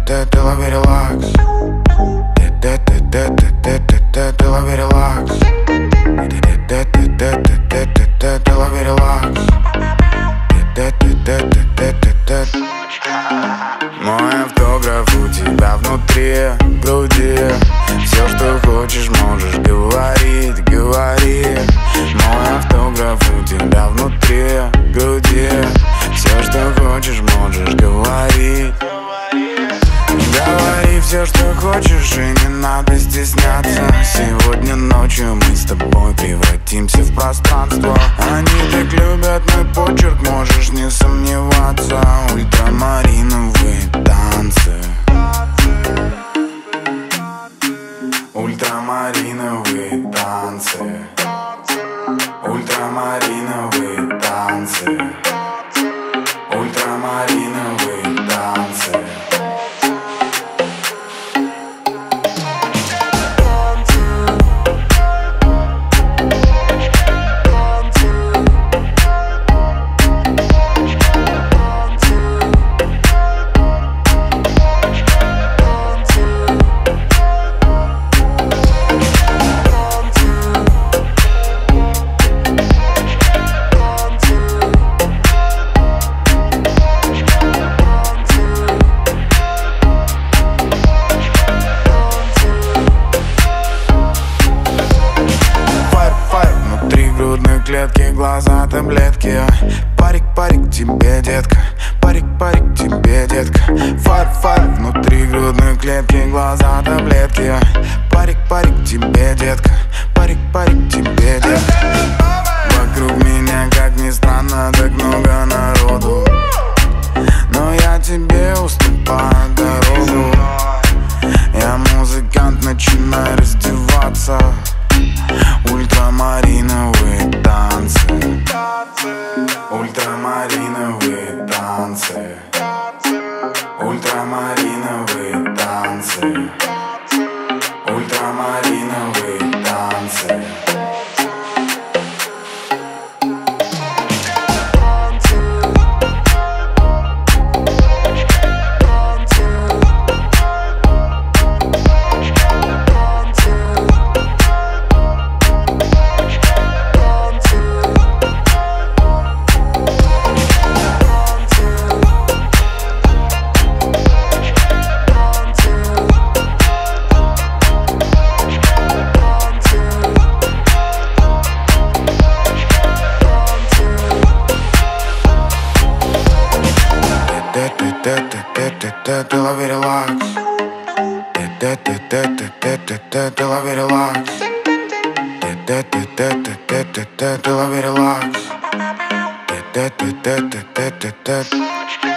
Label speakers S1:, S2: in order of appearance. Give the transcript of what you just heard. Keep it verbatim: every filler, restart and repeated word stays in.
S1: Ты лови релакс. Ты лови релакс. Ты лови релакс. Мой автограф у тебя внутри груди. Все, что хочешь, можешь говорить, говори. Мой автограф у тебя внутри груди. Все, что хочешь, можешь говорить. Говори все, что хочешь, и не надо стесняться. Сегодня ночью мы с тобой превратимся в пространство. Они так любят мой почерк, можешь не сомневаться. Ультрамариновые танцы. Ультрамариновые танцы. Ультрамариновые танцы. Ультрамариновые танцы. Клетки, глаза, таблетки. Парик, парик, тебе, детка. Парик, парик, тебе, детка. Фар, фар, внутри грудной клетки, глаза, таблетки. Парик, парик, тебе, детка. Парик, парик, тебе, детка. Вокруг меня, как ни странно, так много народу, но я тебе уступаю дорогу. Я музыкант, начинай раздеваться. Ультрамариновые танцы. Ультрамариновые танцы. Ультрамариновые танцы. Ультрамариновые танцы. Ты лови релакс. Ты лови релакс. Ты лови релакс.